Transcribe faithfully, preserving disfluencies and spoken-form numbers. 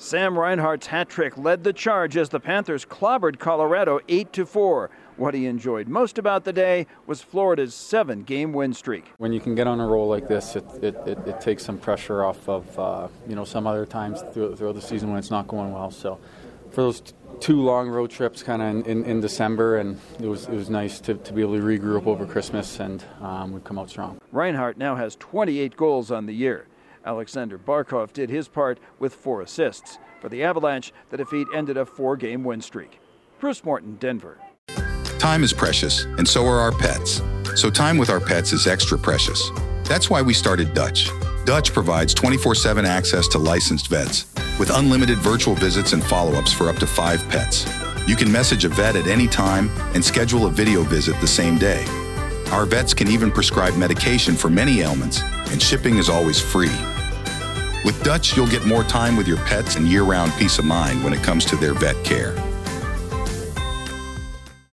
Sam Reinhart's hat trick led the charge as the Panthers clobbered Colorado eight to four. What he enjoyed most about the day was Florida's seven-game win streak. When you can get on a roll like this, it it, it, it takes some pressure off of uh, you know some other times through, throughout the season when it's not going well. So for those t- two long road trips, kind of in, in, in December, and it was it was nice to, to be able to regroup over Christmas, and um, we'd come out strong. Reinhart now has twenty-eight goals on the year. Alexander Barkov did his part with four assists. For the Avalanche, the defeat ended a four-game win streak. Bruce Morton, Denver. Time is precious, and so are our pets. So time with our pets is extra precious. That's why we started Dutch. Dutch provides twenty-four seven access to licensed vets, with unlimited virtual visits and follow-ups for up to five pets. You can message a vet at any time and schedule a video visit the same day. Our vets can even prescribe medication for many ailments, and shipping is always free. With Dutch, you'll get more time with your pets and year-round peace of mind when it comes to their vet care.